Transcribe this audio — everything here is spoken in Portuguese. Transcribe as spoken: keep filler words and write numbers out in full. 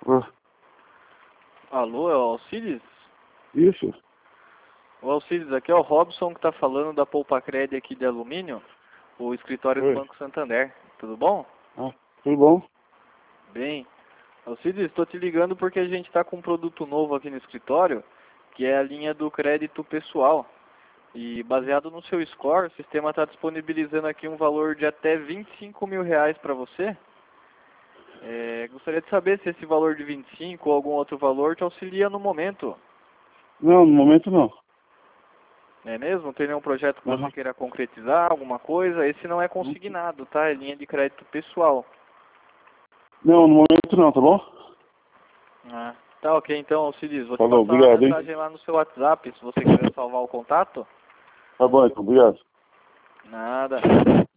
Ah, Alô, é o Alcides? isso. O Alcides, aqui é o Robson que está falando da Poupa-Cred aqui de Alumínio, o escritório do Oi. Banco Santander. Tudo bom? Ah, tudo bom? Bem. Alcides, estou te ligando porque a gente está com um produto novo aqui no escritório, que é a linha do crédito pessoal. E baseado no seu score, o sistema está disponibilizando aqui um valor de até vinte e cinco mil reais para você. É, gostaria de saber se esse valor de vinte e cinco ou algum outro valor te auxilia no momento. Não, no momento não. Não é mesmo? Tem nenhum projeto que você Aham. queira concretizar, alguma coisa? Esse não é consignado, tá? É linha de crédito pessoal. Não, no momento não, tá bom? Ah, tá ok, então, Alcides, vou te Falou, passar uma obrigado, hein? mensagem lá no seu WhatsApp, se você quiser salvar o contato. Tá bom, então, obrigado. Nada.